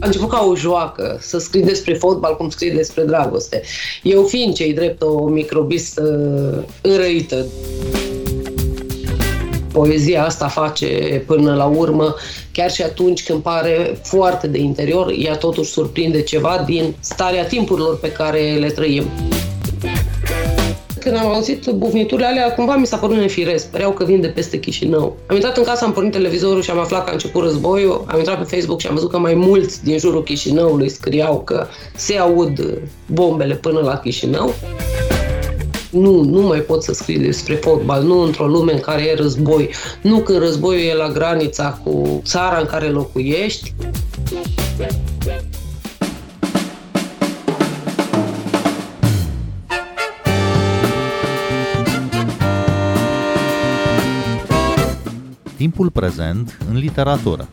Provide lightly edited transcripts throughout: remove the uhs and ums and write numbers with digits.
A început ca o joacă, să scrii despre fotbal cum scrii despre dragoste. Eu fiind ce-i drept o microbistă înrăită. Poezia asta face până la urmă, chiar și atunci când pare foarte de interior, ea totuși surprinde ceva din starea timpurilor pe care le trăim. Când am auzit bufniturile alea, cumva mi s-a părut nefiresc, păreau că vin de peste Chișinău. Am intrat în casă, am pornit televizorul și am aflat că a început războiul, am intrat pe Facebook și am văzut că mai mulți din jurul Chișinăului scriau că se aud bombele până la Chișinău. Nu mai poți să scrii despre fotbal, nu într-o lume în care e război, nu când războiul e la granița cu țara în care locuiești. Timpul prezent în literatură.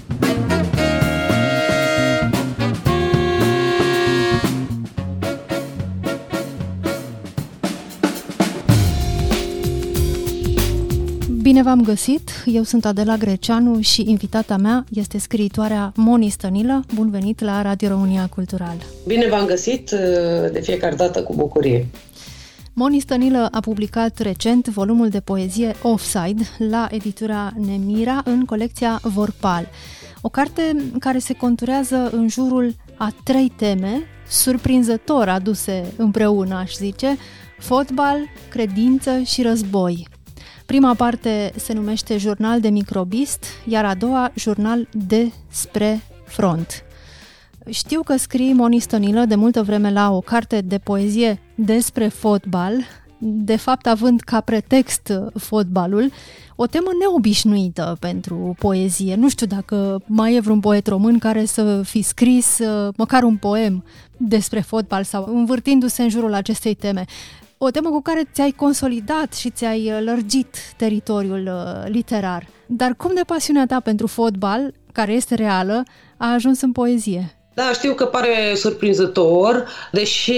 Bine v-am găsit! Eu sunt Adela Greceanu și invitata mea este scriitoarea Moni Stănilă. Bun venit la Radio România Cultural! Bine v-am găsit, de fiecare dată cu bucurie! Moni Stănilă a publicat recent volumul de poezie Offside la editura Nemira în colecția Vorpal. O carte care se conturează în jurul a 3 teme, surprinzător aduse împreună, aș zice: fotbal, credință și război. Prima parte se numește Jurnal de microbist, iar a doua Jurnal despre front. Știu că scrii, Moni Stănilă, de multă vreme la o carte de poezie despre fotbal, de fapt având ca pretext fotbalul, o temă neobișnuită pentru poezie. Nu știu dacă mai e vreun poet român care să fi scris măcar un poem despre fotbal sau învârtindu-se în jurul acestei teme. O temă cu care ți-ai consolidat și ți-ai lărgit teritoriul literar. Dar cum de pasiunea ta pentru fotbal, care este reală, a ajuns în poezie? Da, știu că pare surprinzător, deși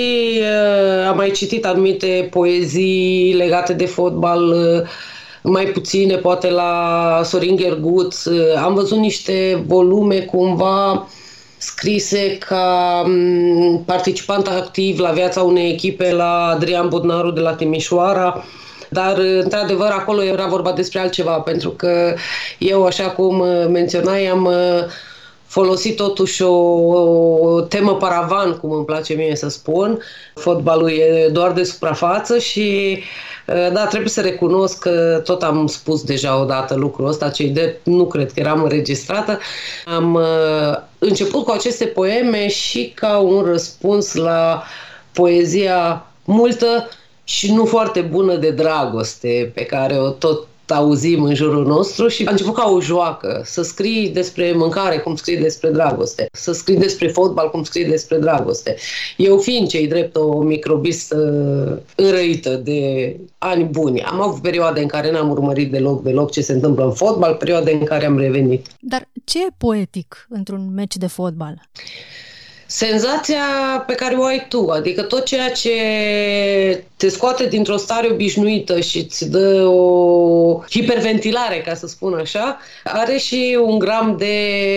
am mai citit anumite poezii legate de fotbal, mai puține, poate la Sorin Gherguț. Am văzut niște volume cumva scrise ca participant activ la viața unei echipe la Adrian Budnaru de la Timișoara, dar într-adevăr acolo era vorba despre altceva, pentru că eu, așa cum menționai, am folosit totuși o temă paravan, cum îmi place mie să spun. Fotbalul e doar de suprafață și da, trebuie să recunosc că tot am spus deja odată lucrul ăsta, cei de nu cred că eram înregistrată. Am început cu aceste poeme și ca un răspuns la poezia multă și nu foarte bună de dragoste pe care o tot auzim în jurul nostru și a început ca o joacă, să scrii despre mâncare cum scrii despre dragoste, să scrii despre fotbal cum scrii despre dragoste. Eu fiind ce-i drept o microbistă înrăită de ani buni, am avut perioade în care n-am urmărit deloc ce se întâmplă în fotbal, perioade în care am revenit. Dar ce e poetic într-un meci de fotbal? Senzația pe care o ai tu, adică tot ceea ce te scoate dintr-o stare obișnuită și îți dă o hiperventilare, ca să spun așa, are și un gram de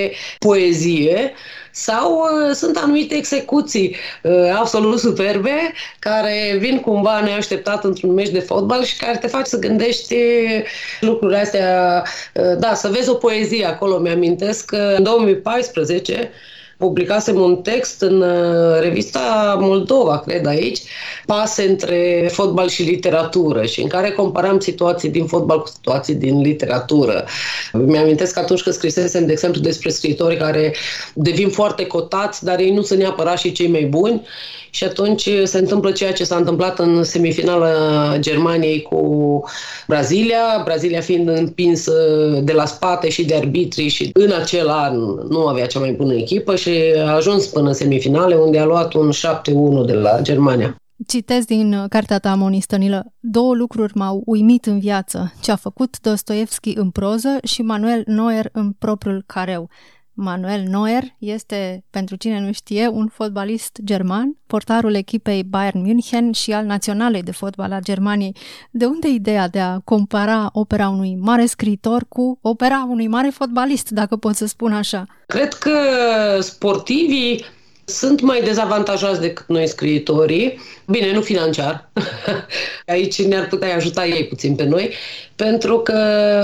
poezie. Sau sunt anumite execuții absolut superbe care vin cumva neașteptat într-un meci de fotbal și care te fac să gândești lucrurile astea. Da, să vezi o poezie acolo. Mi-amintesc că în 2014 publicasem un text în revista Moldova, cred aici, Pase între fotbal și literatură, și în care comparam situații din fotbal cu situații din literatură. Mi-amintesc că atunci când scrisesem, de exemplu, despre scriitori care devin foarte cotați, dar ei nu sunt neapărat și cei mai buni, și atunci se întâmplă ceea ce s-a întâmplat în semifinala Germaniei cu Brazilia fiind împinsă de la spate și de arbitri, și în acel an nu avea cea mai bună echipă și a ajuns până în semifinale, unde a luat un 7-1 de la Germania. Citez din cartea ta, Moni Stănilă: 2 lucruri m-au uimit în viață: ce a făcut Dostoevski în proză și Manuel Neuer în propriul careu. Manuel Neuer este, pentru cine nu știe, un fotbalist german, portarul echipei Bayern München și al naționalei de fotbal a Germaniei. De unde ideea de a compara opera unui mare scriitor cu opera unui mare fotbalist, dacă pot să spun așa? Cred că sportivii sunt mai dezavantajați decât noi scriitorii. Bine, nu financiar. Aici ne-ar putea ajuta ei puțin pe noi, pentru că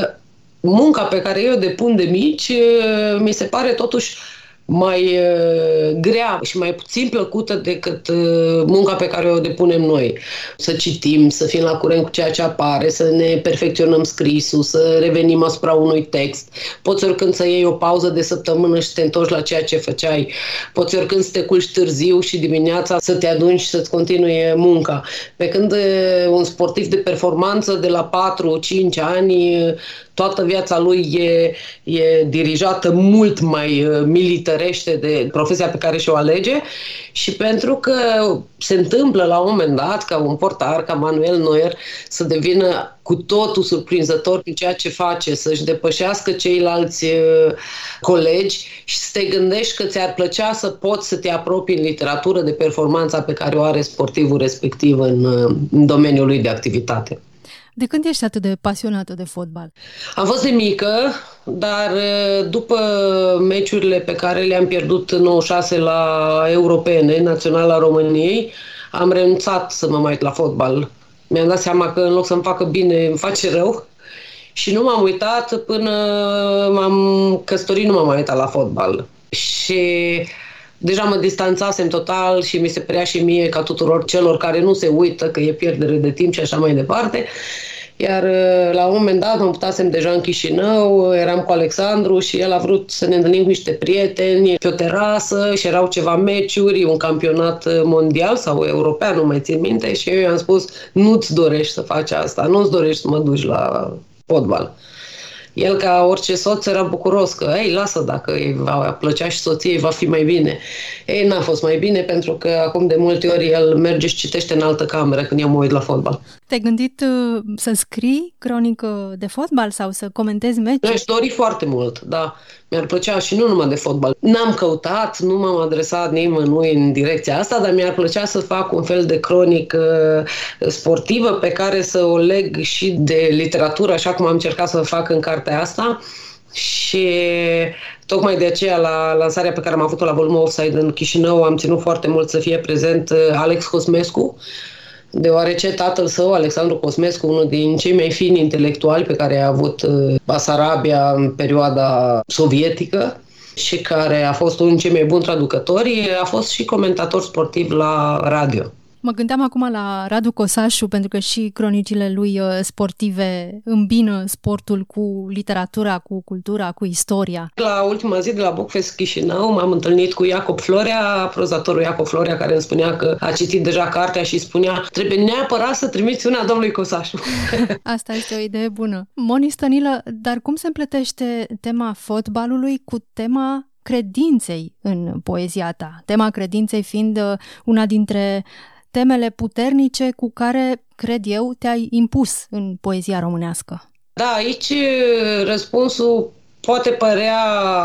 munca pe care eu o depun de mici mi se pare totuși mai grea și mai puțin plăcută decât munca pe care o depunem noi. Să citim, să fim la curent cu ceea ce apare, să ne perfecționăm scrisul, să revenim asupra unui text. Poți oricând să iei o pauză de săptămână și să te întorci la ceea ce făceai. Poți oricând să te culci târziu și dimineața să te aduni și să-ți continue munca. Pe când un sportiv de performanță de la 4-5 ani, toată viața lui e dirijată mult mai militărește de profesia pe care și-o alege și pentru că se întâmplă la un moment dat ca un portar, ca Manuel Neuer, să devină cu totul surprinzător în ceea ce face, să-și depășească ceilalți colegi și să te gândești că ți-ar plăcea să poți să te apropii în literatură de performanța pe care o are sportivul respectiv în domeniul lui de activitate. De când ești atât de pasionată de fotbal? Am fost de mică, dar după meciurile pe care le-am pierdut în 96 la europene, Naționala României, am renunțat să mă mai uit la fotbal. Mi-am dat seama că în loc să-mi facă bine, îmi face rău și nu m-am uitat până m-am căsătorit, nu m-am mai uitat la fotbal. Și deja mă distanțasem total și mi se părea și mie, ca tuturor celor care nu se uită, că e pierdere de timp și așa mai departe. Iar la un moment dat mă mutasem deja în Chișinău, eram cu Alexandru și el a vrut să ne întâlnim cu niște prieteni pe o terasă și erau ceva meciuri, un campionat mondial sau european, nu mai țin minte, și eu i-am spus, nu-ți dorești să faci asta, nu-ți dorești să mă duci la fotbal. El, ca orice soț, era bucuros că, lasă, dacă îi va plăcea și soției, va fi mai bine. N-a fost mai bine, pentru că acum de multe ori el merge și citește în altă cameră când eu mă uit la fotbal. Te-ai gândit să scrii cronică de fotbal sau să comentezi meciuri? Mi-aș dori foarte mult, da. Mi-ar plăcea și nu numai de fotbal. N-am căutat, nu m-am adresat nimănui în direcția asta, dar mi-ar plăcea să fac un fel de cronică sportivă pe care să o leg și de literatură, așa cum am încercat să fac în cartea asta. Și tocmai de aceea, la lansarea pe care am avut-o la volumul Offside în Chișinău, am ținut foarte mult să fie prezent Alex Cosmescu, deoarece tatăl său, Alexandru Cosmescu, unul din cei mai fini intelectuali pe care a avut Basarabia în perioada sovietică și care a fost unul din cei mai buni traducători, a fost și comentator sportiv la radio. Mă gândeam acum la Radu Cosașu, pentru că și cronicile lui sportive îmbină sportul cu literatura, cu cultura, cu istoria. La ultima zi de la Bookfest Chișinău m-am întâlnit cu Iacob Florea, prozatorul Iacob Florea, care îmi spunea că a citit deja cartea și spunea, trebuie neapărat să trimiți una domnului Cosașu. Asta este o idee bună. Moni Stănilă, dar cum se împletește tema fotbalului cu tema credinței în poezia ta? Tema credinței fiind una dintre temele puternice cu care, cred eu, te-ai impus în poezia românească. Da, aici răspunsul poate părea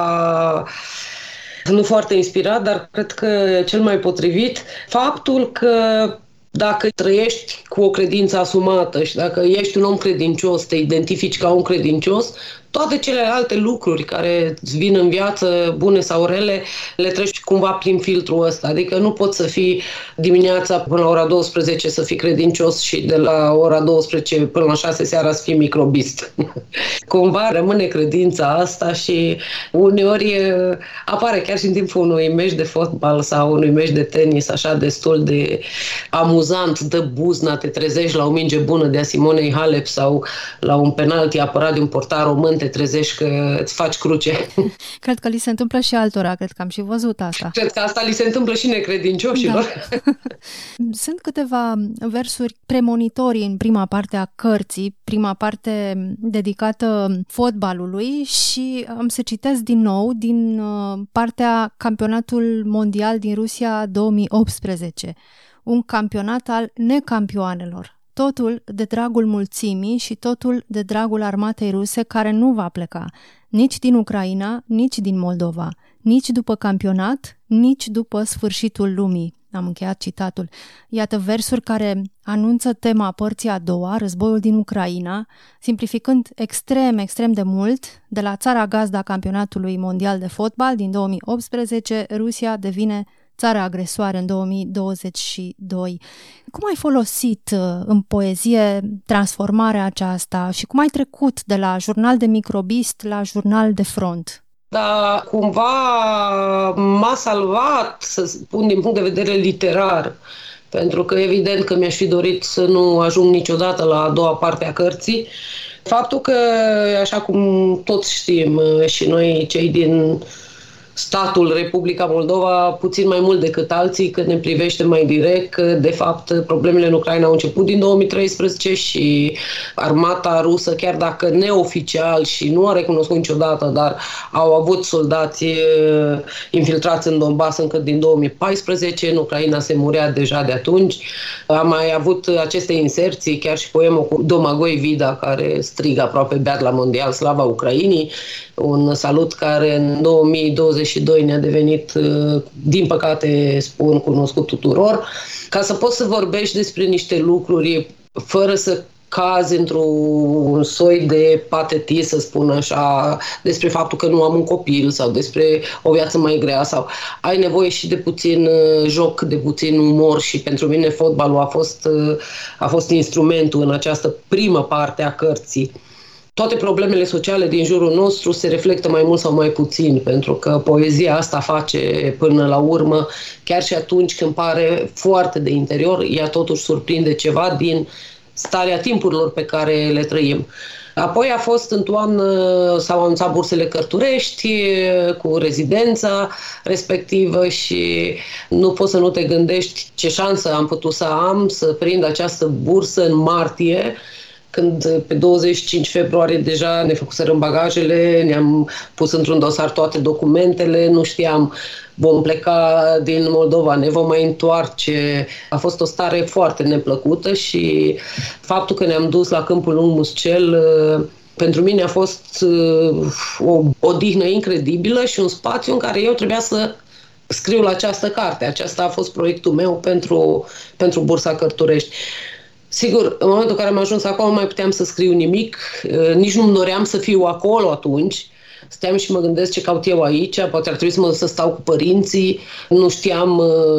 nu foarte inspirat, dar cred că cel mai potrivit, faptul că dacă trăiești cu o credință asumată și dacă ești un om credincios, te identifici ca un credincios, toate celelalte lucruri care îți vin în viață, bune sau rele, le treci cumva prin filtrul ăsta. Adică nu poți să fii dimineața până la ora 12 să fii credincios și de la ora 12 până la 6 seara să fii microbist. Cumva rămâne credința asta și uneori apare chiar și în timpul unui meci de fotbal sau unui meci de tenis, așa destul de amuzant, dă buzna, te trezești la o minge bună de a Simonei Halep sau la un penalti apărat de un portar român, te trezești că îți faci cruce. Cred că li se întâmplă și altora, cred că am și văzut asta. Cred că asta li se întâmplă și necredincioșilor. Da. Sunt câteva versuri premonitorii în prima parte a cărții, prima parte dedicată fotbalului și am să citesc din nou din partea Campionatul Mondial din Rusia 2018. Un campionat al necampioanelor. totul de dragul mulțimii și totul de dragul armatei ruse, care nu va pleca nici din Ucraina, nici din Moldova, nici după campionat, nici după sfârșitul lumii. Am încheiat citatul. Iată versuri care anunță tema părții a doua, războiul din Ucraina, simplificând extrem de mult. De la țara gazda campionatului mondial de fotbal din 2018, Rusia devine țară agresoare în 2022. Cum ai folosit în poezie transformarea aceasta și cum ai trecut de la jurnal de microbist la jurnal de front? Dar cumva m-a salvat, să spun, din punct de vedere literar, pentru că evident că mi-aș fi dorit să nu ajung niciodată la a doua parte a cărții. Faptul că, așa cum toți știm și noi cei din statul Republica Moldova, puțin mai mult decât alții, că ne privește mai direct, că de fapt problemele în Ucraina au început din 2013 și armata rusă, chiar dacă neoficial și nu a recunoscut niciodată, dar au avut soldați infiltrați în Donbass încă din 2014, în Ucraina se murea deja de atunci. Am mai avut aceste inserții, chiar și poemul cu Domagoj Vida, care strigă aproape beat la mondial Slava Ucrainii, un salut care în 2022 ne-a devenit, din păcate spun, cunoscut tuturor. Ca să poți să vorbești despre niște lucruri fără să cazi într-un soi de patetism, să spun așa, despre faptul că nu am un copil sau despre o viață mai grea, sau ai nevoie și de puțin joc, de puțin umor, și pentru mine fotbalul a fost instrumentul în această primă parte a cărții. Toate problemele sociale din jurul nostru se reflectă mai mult sau mai puțin, pentru că poezia asta face până la urmă, chiar și atunci când pare foarte de interior, ea totuși surprinde ceva din starea timpurilor pe care le trăim. Apoi a fost în toamnă, s-au anunțat bursele Cărturești cu rezidența respectivă și nu poți să nu te gândești ce șansă am putut să am să prind această bursă în martie, când pe 25 februarie deja ne făcuserăm bagajele, ne-am pus într-un dosar toate documentele, nu știam, vom pleca din Moldova, ne vom mai întoarce. A fost o stare foarte neplăcută și faptul că ne-am dus la Câmpul Lung Muscel pentru mine a fost o odihnă incredibilă și un spațiu în care eu trebuia să scriu la această carte. Aceasta a fost proiectul meu pentru Bursa Cărturești. Sigur, în momentul în care am ajuns acolo nu mai puteam să scriu nimic, nici nu-mi doream să fiu acolo atunci. Stăteam și mă gândesc ce caut eu aici, poate ar trebui să stau cu părinții, nu știam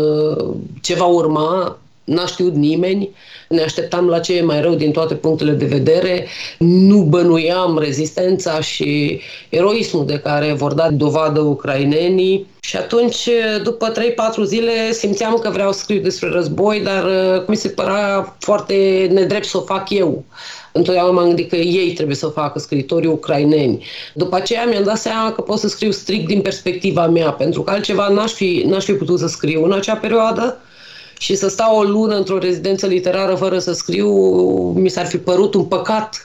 ce va urma, n-a știut nimeni, ne așteptam la ce e mai rău din toate punctele de vedere, nu bănuiam rezistența și eroismul de care vor da dovadă ucrainenii. Și atunci, după 3-4 zile, simțeam că vreau să scriu despre război, dar mi se părea foarte nedrept să o fac eu. Întotdeauna m-am gândit că ei trebuie să o facă, scriitorii ucraineni. După aceea mi-am dat seama că pot să scriu strict din perspectiva mea, pentru că altceva n-aș fi putut să scriu în acea perioadă. Și să stau o lună într-o rezidență literară fără să scriu, mi s-ar fi părut un păcat,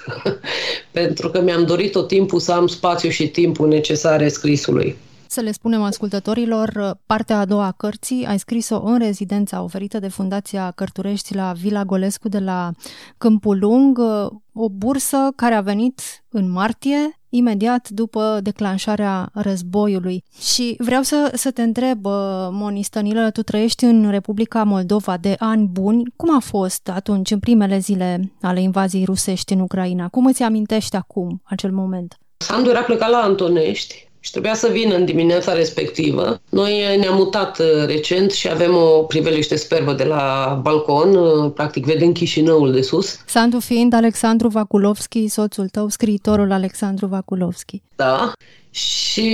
pentru că mi-am dorit tot timpul să am spațiu și timpul necesare scrisului. Să le spunem ascultătorilor, partea a doua a cărții ai scris-o în rezidența oferită de Fundația Cărturești la Vila Golescu de la Câmpul Lung, o bursă care a venit în martie, imediat după declanșarea războiului. Și vreau să te întreb, Moni Stănilă, tu trăiești în Republica Moldova de ani buni. Cum a fost atunci, în primele zile ale invaziei rusești în Ucraina? Cum îți amintești acum acel moment? Sandu era plecat la Antonești și trebuia să vină în dimineața respectivă. Noi ne-am mutat recent și avem o priveliște superbă de la balcon, practic vedem Chișinăul de sus. Sandu fiind Alexandru Vakulovski, soțul tău, scriitorul Alexandru Vakulovski. Da, și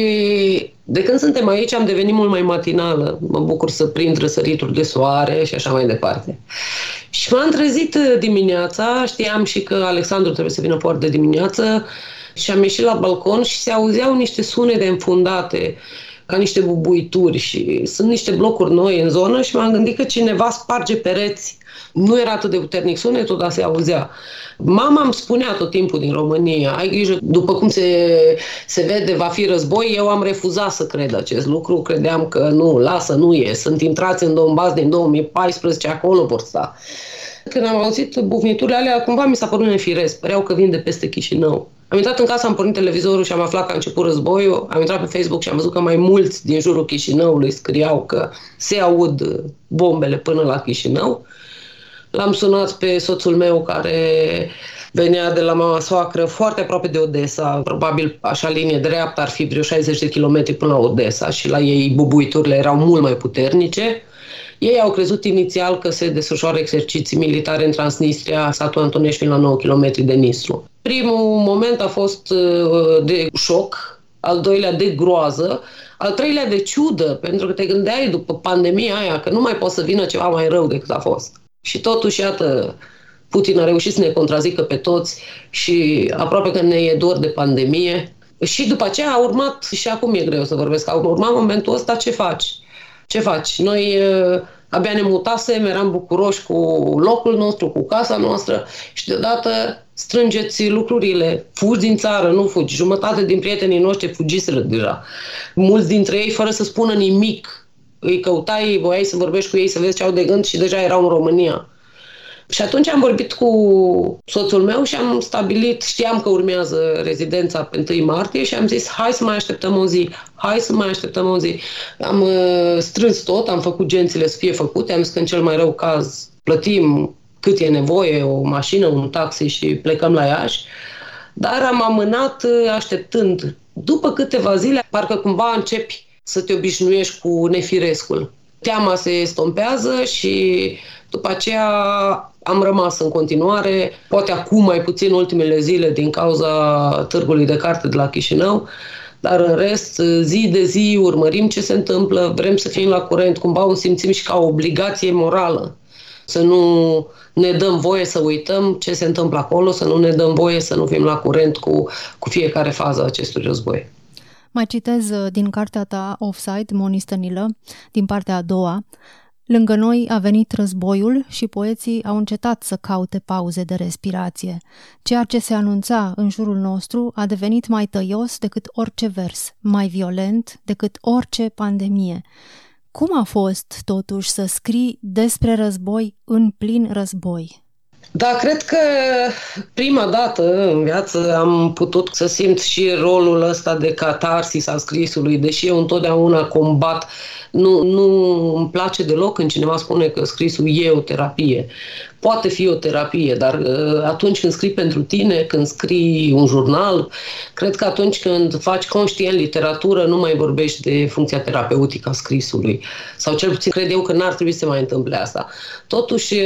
de când suntem aici am devenit mult mai matinală. Mă bucur să prind răsărituri de soare și așa mai departe. Și m-am trezit dimineața, știam și că Alexandru trebuie să vină foarte dimineață, și am ieșit la balcon și se auzeau niște sunete înfundate, ca niște bubuituri, și sunt niște blocuri noi în zonă și m-am gândit că cineva sparge pereți. Nu era atât de puternic sunetul, dar se auzea. Mama îmi spunea tot timpul din România, ai grijă, după cum se vede, va fi război. Eu am refuzat să cred acest lucru, credeam că nu, lasă, nu e, sunt intrați în Donbass din 2014, acolo vor sta. Când am auzit bufniturile alea, cumva mi s-a părut nefiresc, păreau că vin de peste Chișinău. Am intrat în casă, am pornit televizorul și am aflat că a început războiul, am intrat pe Facebook și am văzut că mai mulți din jurul Chișinăului scriau că se aud bombele până la Chișinău. L-am sunat pe soțul meu care venea de la mama soacră, foarte aproape de Odessa, probabil așa linie dreaptă ar fi vreo 60 de kilometri până la Odessa și la ei bubuiturile erau mult mai puternice. Ei au crezut inițial că se desfășoară exerciții militare în Transnistria, satul Antonești, la 9 km de Nistru. Primul moment a fost de șoc, al doilea de groază, al treilea de ciudă, pentru că te gândeai după pandemia aia că nu mai poate să vină ceva mai rău decât a fost. Și totuși, iată, Putin a reușit să ne contrazică pe toți și aproape că ne e dor de pandemie. Și după aceea a urmat, și acum e greu să vorbesc, a urmat momentul ăsta, ce faci? Ce faci? Noi abia ne mutasem, eram bucuroși cu locul nostru, cu casa noastră și deodată strângeți lucrurile, fugi din țară, nu fugi. Jumătate din prietenii noștri fugiseră deja. Mulți dintre ei fără să spună nimic. Îi căutai, voiai să vorbești cu ei, să vezi ce au de gând și deja erau în România. Și atunci am vorbit cu soțul meu și am stabilit, știam că urmează rezidența pe 1 martie și am zis, hai să mai așteptăm o zi, Am strâns tot, am făcut gențile să fie făcute, am zis că în cel mai rău caz plătim cât e nevoie, o mașină, un taxi și plecăm la Iași. Dar am amânat așteptând. După câteva zile, parcă cumva începi să te obișnuiești cu nefirescul. Teama se estompează și după aceea am rămas în continuare, poate acum mai puțin ultimele zile din cauza târgului de carte de la Chișinău, dar în rest, zi de zi urmărim ce se întâmplă, vrem să fim la curent, cumva o simțim și ca o obligație morală. Să nu ne dăm voie să uităm ce se întâmplă acolo, să nu ne dăm voie să nu fim la curent cu fiecare fază a acestui război. Mai citez din cartea ta Offside, Moni Stănilă, din partea a doua. Lângă noi a venit războiul și poeții au încetat să caute pauze de respirație. Ceea ce se anunța în jurul nostru a devenit mai tăios decât orice vers, mai violent decât orice pandemie. Cum a fost, totuși, să scrii despre război în plin război? Da, cred că prima dată în viață am putut să simt și rolul ăsta de catarsis al scrisului, deși eu întotdeauna combat. Nu îmi place deloc când cineva spune că scrisul e o terapie. Poate fi o terapie, dar atunci când scrii pentru tine, când scrii un jurnal, cred că atunci când faci conștient literatură, nu mai vorbești de funcția terapeutică a scrisului. Sau cel puțin cred eu că n-ar trebui să se mai întâmple asta. Totuși,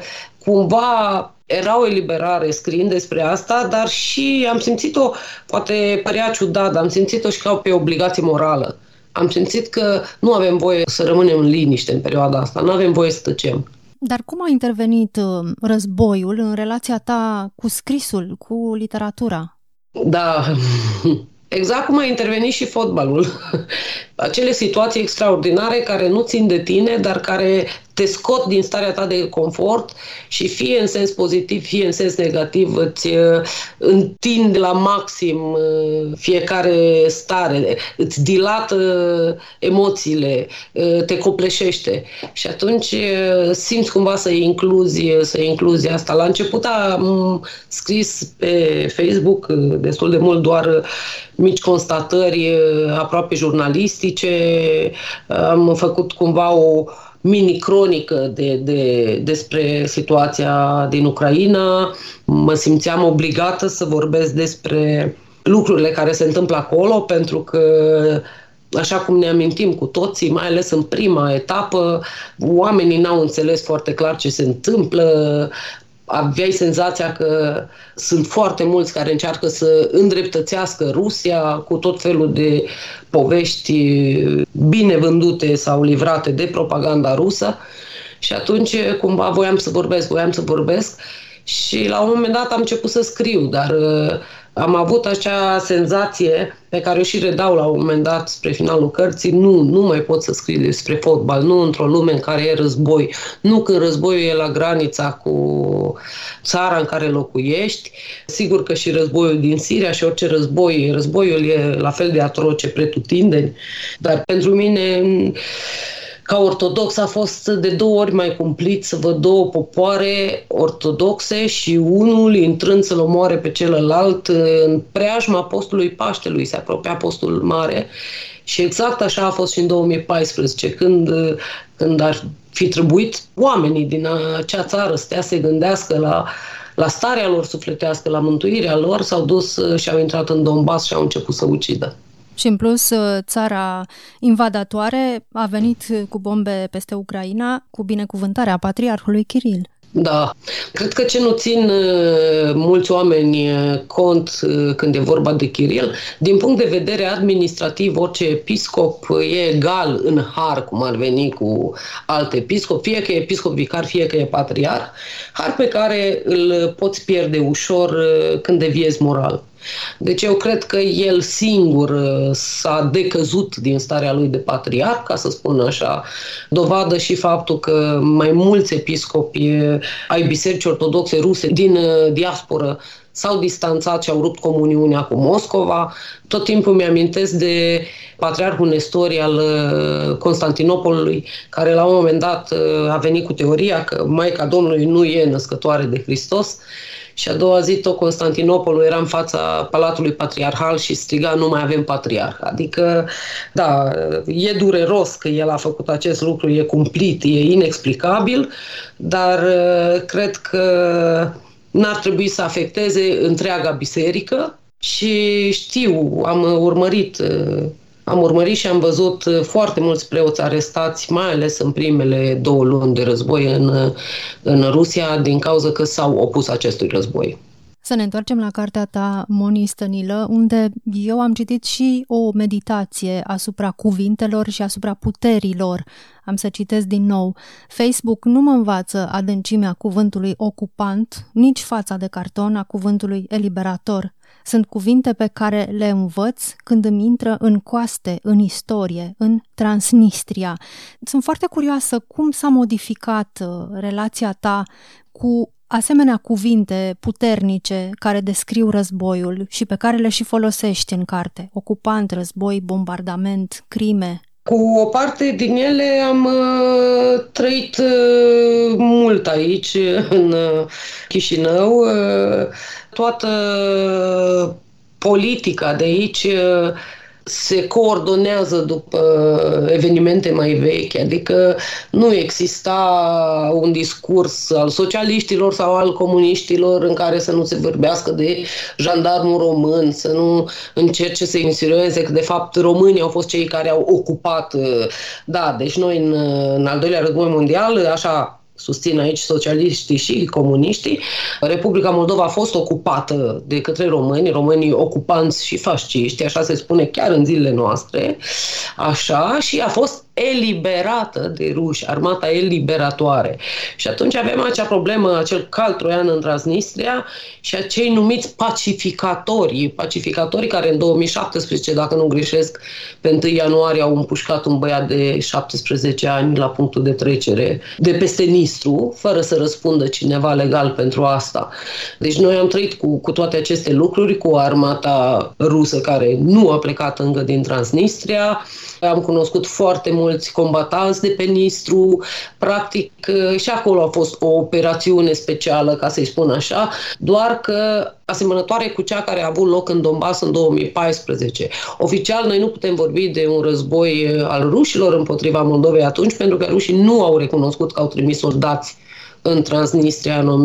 cumva era o eliberare scriind despre asta, dar și am simțit-o, poate părea ciudat, dar am simțit-o și ca pe obligație morală. Am simțit că nu avem voie să rămânem în liniște în perioada asta, nu avem voie să tăcem. Dar cum a intervenit războiul în relația ta cu scrisul, cu literatura? Da, exact cum a intervenit și fotbalul. Acele situații extraordinare care nu țin de tine, dar care te scot din starea ta de confort și fie în sens pozitiv, fie în sens negativ, îți întind la maxim fiecare stare, îți dilată emoțiile, te copleșește. Și atunci simți cumva să incluzi asta. La început am scris pe Facebook destul de mult doar mici constatări aproape jurnalistice. Am făcut cumva o mini-cronică despre situația din Ucraina. Mă simțeam obligată să vorbesc despre lucrurile care se întâmplă acolo, pentru că, așa cum ne amintim cu toții, mai ales în prima etapă, oamenii n-au înțeles foarte clar ce se întâmplă. Aveai senzația că sunt foarte mulți care încearcă să îndreptățească Rusia cu tot felul de povești bine vândute sau livrate de propaganda rusă și atunci cumva voiam să vorbesc și la un moment dat am început să scriu, dar am avut acea senzație pe care o și redau la un moment dat spre finalul cărții, nu mai pot să scriu despre fotbal, nu într-o lume în care e război, nu când războiul e la granița cu țara în care locuiești. Sigur că și războiul din Siria și orice războiul e la fel de atroce pretutindeni, dar pentru mine ca ortodox a fost de 2 ori mai cumplit să văd 2 popoare ortodoxe și unul intrând să-l omoare pe celălalt în preajma postului Paștelui, se apropia postul mare. Și exact așa a fost și în 2014, când ar fi trebuit oamenii din acea țară să stea să se gândească la starea lor sufletească, la mântuirea lor, s-au dus și au intrat în Donbass și au început să ucidă. Și în plus, țara invadatoare a venit cu bombe peste Ucraina cu binecuvântarea patriarhului Kiril. Da, cred că ce nu țin mulți oameni cont când e vorba de Kiril, din punct de vedere administrativ, orice episcop e egal în har, cum ar veni cu alt episcop, fie că e episcop vicar, fie că e patriarh, har pe care îl poți pierde ușor când deviezi moral. Deci eu cred că el singur s-a decăzut din starea lui de patriarh, ca să spun așa. Dovadă și faptul că mai mulți episcopi ai bisericii ortodoxe ruse din diasporă s-au distanțat și au rupt comuniunea cu Moscova. Tot timpul mi-amintesc de patriarhul Nestorie al Constantinopolului, care la un moment dat a venit cu teoria că Maica Domnului nu e născătoare de Hristos. Și a doua zi tot Constantinopolul era în fața Palatului Patriarhal și striga: nu mai avem patriarh. Adică, da, e dureros că el a făcut acest lucru, e cumplit, e inexplicabil, dar cred că n-ar trebui să afecteze întreaga biserică și știu, am urmărit și am văzut foarte mulți preoți arestați, mai ales în primele 2 luni de război în Rusia, din cauza că s-au opus acestui război. Să ne întoarcem la cartea ta, Moni Stănilă, unde eu am citit și o meditație asupra cuvintelor și asupra puterilor. Am să citesc din nou. Facebook nu mă învață adâncimea cuvântului ocupant, nici fața de carton a cuvântului eliberator. Sunt cuvinte pe care le învăț când îmi intră în coaste, în istorie, în Transnistria. Sunt foarte curioasă cum s-a modificat relația ta cu asemenea cuvinte puternice care descriu războiul și pe care le și folosești în carte. Ocupant, război, bombardament, crime. Cu o parte din ele am trăit mult aici, în Chișinău. Toată politica de aici se coordonează după evenimente mai vechi, adică nu exista un discurs al socialiștilor sau al comuniștilor în care să nu se vorbească de jandarmul român, să nu încerce să insinueze că de fapt românii au fost cei care au ocupat. Da, deci noi în al doilea război mondial, așa susțin aici socialiștii și comuniștii, Republica Moldova a fost ocupată de către românii ocupanți și fasciști, așa se spune chiar în zilele noastre, așa, și a fost eliberată de ruși, armata eliberatoare. Și atunci avem acea problemă, acel cal troian în Transnistria și acei numiți pacificatori care în 2017, dacă nu greșesc, pe 1 ianuarie au împușcat un băiat de 17 ani la punctul de trecere de peste Nistru, fără să răspundă cineva legal pentru asta. Deci noi am trăit cu toate aceste lucruri, cu armata rusă care nu a plecat încă din Transnistria. Am cunoscut foarte mulți combatanți de pe Nistru. Practic și acolo a fost o operațiune specială, ca să-i spun așa, doar că asemănătoare cu cea care a avut loc în Donbass în 2014. Oficial, noi nu putem vorbi de un război al rușilor împotriva Moldovei atunci, pentru că rușii nu au recunoscut că au trimis soldați în Transnistria în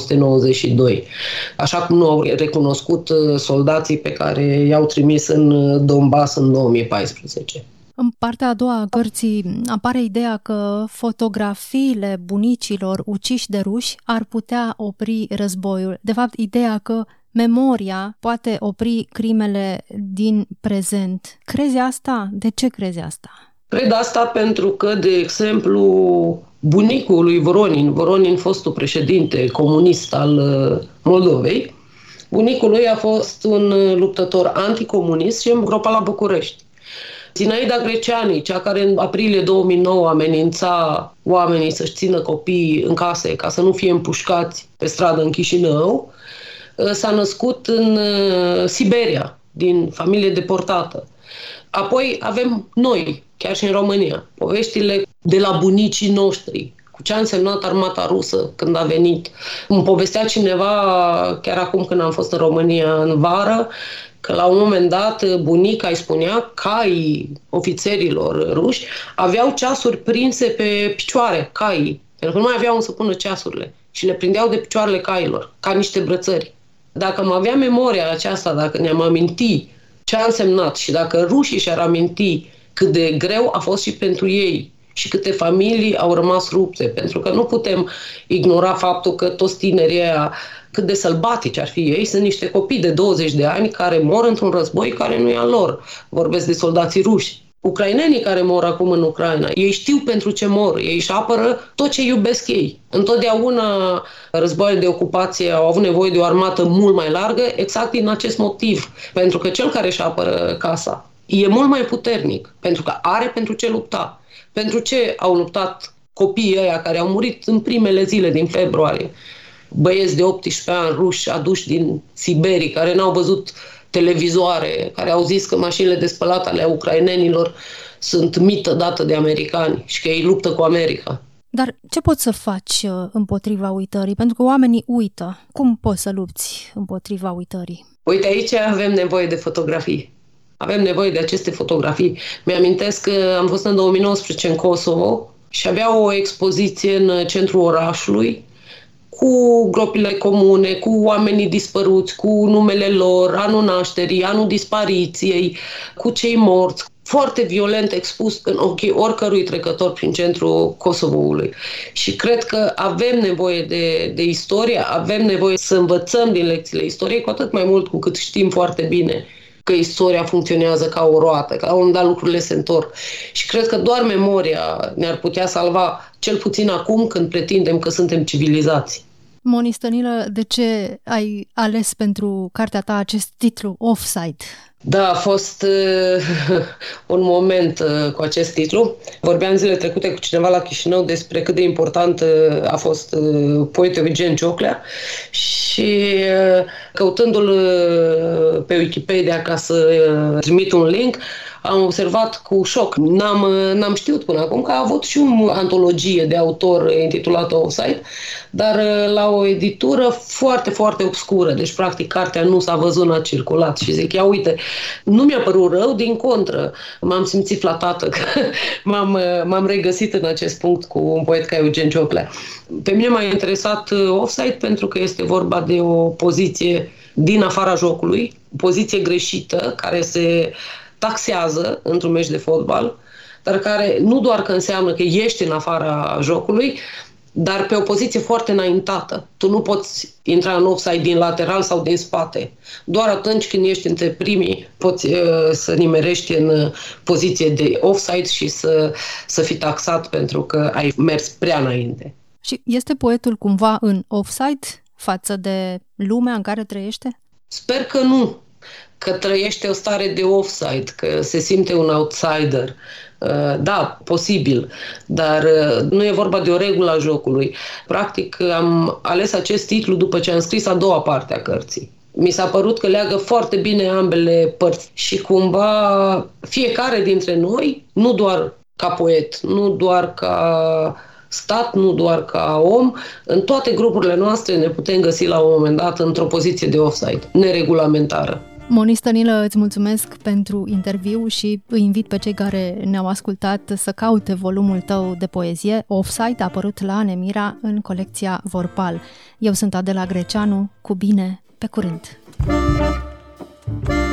1992. Așa cum nu au recunoscut soldații pe care i-au trimis în Donbass în 2014. În partea a doua a cărții apare ideea că fotografiile bunicilor uciși de ruși ar putea opri războiul. De fapt, ideea că memoria poate opri crimele din prezent. Crezi asta? De ce crezi asta? Cred asta pentru că, de exemplu, bunicul lui Voronin, fostul președinte comunist al Moldovei, bunicul lui a fost un luptător anticomunist și îngropat la București. Zinaida Greceani, cea care în aprilie 2009 amenința oamenii să-și țină copiii în case ca să nu fie împușcați pe stradă în Chișinău, s-a născut în Siberia, din familie deportată. Apoi avem noi, chiar și în România, poveștile de la bunicii noștri, cu ce a însemnat armata rusă când a venit. Îmi povestea cineva, chiar acum când am fost în România în vară, că la un moment dat bunica îi spunea caii ofițerilor ruși aveau ceasuri prinse pe picioare, caii, pentru că nu mai aveau să pună ceasurile și le prindeau de picioarele cailor, ca niște brățări. Dacă am avea memoria aceasta, dacă ne-am aminti ce a însemnat și dacă rușii și-ar aminti cât de greu a fost și pentru ei și câte familii au rămas rupte, pentru că nu putem ignora faptul că toți tinerii ăia, cât de sălbatici ar fi ei, sunt niște copii de 20 de ani care mor într-un război care nu e al lor. Vorbesc de soldații ruși. Ucrainenii care mor acum în Ucraina, ei știu pentru ce mor, ei își apără tot ce iubesc ei. Întotdeauna războaiele de ocupație au avut nevoie de o armată mult mai largă, exact din acest motiv. Pentru că cel care își apără casa e mult mai puternic, pentru că are pentru ce lupta. Pentru ce au luptat copiii ăia care au murit în primele zile din februarie? Băieți de 18 ani ruși aduși din Siberii, care n-au văzut televizoare, care au zis că mașinile de spălat ale ucrainenilor sunt mită dată de americani și că ei luptă cu America. Dar ce poți să faci împotriva uitării? Pentru că oamenii uită. Cum poți să lupți împotriva uitării? Uite, aici avem nevoie de fotografii. Avem nevoie de aceste fotografii. Mi-amintesc că am fost în 2019 în Kosovo și avea o expoziție în centrul orașului cu gropile comune, cu oamenii dispăruți, cu numele lor, anul nașterii, anul dispariției, cu cei morți, foarte violent expus în ochii oricărui trecător prin centrul Kosovoului. Și cred că avem nevoie de istorie, avem nevoie să învățăm din lecțiile istoriei, cu atât mai mult cu cât știm foarte bine că istoria funcționează ca o roată, că la un moment dat lucrurile se întorc. Și cred că doar memoria ne-ar putea salva, cel puțin acum când pretindem că suntem civilizați. Moni Stănilă, de ce ai ales pentru cartea ta acest titlu, Offside? Da, a fost un moment cu acest titlu. Vorbeam zilele trecute cu cineva la Chișinău despre cât de important a fost poetul Eugen Cioclea și căutându-l pe Wikipedia ca să trimit un link, am observat cu șoc. N-am știut până acum că a avut și o antologie de autor intitulată Offside, dar la o editură foarte, foarte obscură. Deci, practic, cartea nu s-a văzut, n-a circulat. Și zic, ia uite, nu mi-a părut rău, din contră. M-am simțit flatată că m-am regăsit în acest punct cu un poet ca Eugen Cioclea. Pe mine m-a interesat Offside pentru că este vorba de o poziție din afara jocului, o poziție greșită care se taxează într-un meci de fotbal, dar care nu doar că înseamnă că ești în afara jocului, dar pe o poziție foarte înaintată. Tu nu poți intra în offside din lateral sau din spate. Doar atunci când ești între primii poți să nimerești în poziție de offside și să fii taxat pentru că ai mers prea înainte. Și este poetul cumva în offside față de lumea în care trăiește? Sper că nu. Că trăiește o stare de offside, că se simte un outsider. Da, posibil, dar nu e vorba de o regulă a jocului. Practic, am ales acest titlu după ce am scris a doua parte a cărții. Mi s-a părut că leagă foarte bine ambele părți și cumva fiecare dintre noi, nu doar ca poet, nu doar ca stat, nu doar ca om, în toate grupurile noastre ne putem găsi la un moment dat într-o poziție de offside, neregulamentară. Moni Stănilă, îți mulțumesc pentru interviu și îi invit pe cei care ne-au ascultat să caute volumul tău de poezie, Offside, apărut la Nemira în colecția Vorpal. Eu sunt Adela Greceanu, cu bine, pe curând!